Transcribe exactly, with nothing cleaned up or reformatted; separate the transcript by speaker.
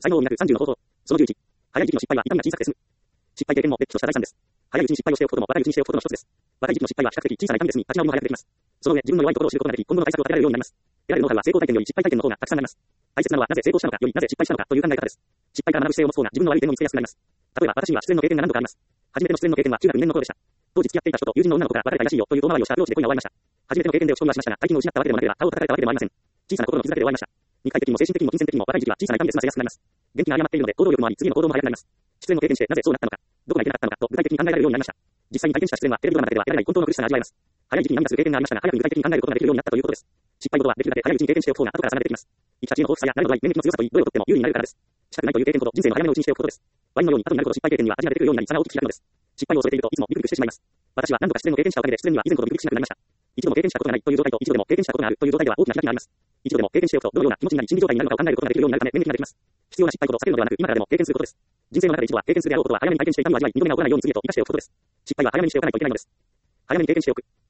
Speaker 1: 才能を磨くさんじゅうの方法。そのじゅういち。早い時期の失敗は痛みが小さくて済む。失敗経験もれっきとした財産です。早いうちに失敗をしておくことも若いうちにしておくことの一つです。若い時期の失敗は比較的小さな痛みで済み、立ち直りも早くできます。その上、自分の弱いところを知ることができ、今後の対策を立てられるようになります。得られるノウハウは成功体験より失敗体験の方がたくさんあります。大切なのはなぜ成功したのかよりなぜ失敗したのかという考え方です。失敗から学ぶ姿勢を持つ方が自分の悪い点を見つけやすくなります。例えば私には失恋の経験が何度かあります。初めての失恋の経験は中学にねんの頃でした。当時付き合っていた人と友人の女の子が別れたらしいよという遠回りをした両親で恋が終わりました。初めての経験で落ち込みはしましたが、大金を失ったわけでもなければ顔を叩かれたわけでもありません。小さな心の傷だけで終わりました。肉体的にも精神的にも金銭的にも若い時期は小さな痛みで済ませやすくなります。元気が誤っているので行動力もあり、次の行動も早くなります。失恋を経験してなぜそうなったのか、どこがいけなかったのかと具体的に考えられるようになりました。実際に体験した失恋はテレビドラマだけでは得られない本当の苦しさが味わえます。早い時期に涙する経験がありましたが、早く具体的に考えることができるようになったということです。失敗事はできるだけ早いうちに経験しておく方が後から離れてきます。生きた知恵の豊富さや慣れの度合い、免疫の強さといい、どれをとっても有利になるからです。したくないという経験ほど人生の早めのうちにしておくことです。ワインのように後になるほど失敗経験には味が出てくるようになり差が大きく開くのです。失敗を恐れているといつもビクビクしてしまいます。私は何度か失恋を経験したおかげで失恋には以前ほどビクビクしなくなりました。一度も経験したことがないという状態と一度でも経験したことがあるという状態では大きな開きがあります。一度でも経験しておくとどのような気持ちになり心理状態になるのかを考えることができるようになるため免疫ができます。必要な失敗こそ避けるのではなく今からでも経験することです。人生の中で一度は経験するであろうことは早めに体験して痛みを味わい二度目が起こらないようにすると生かしておくことです。失敗は早めにしておかないといけないのです。早めに経験しておく。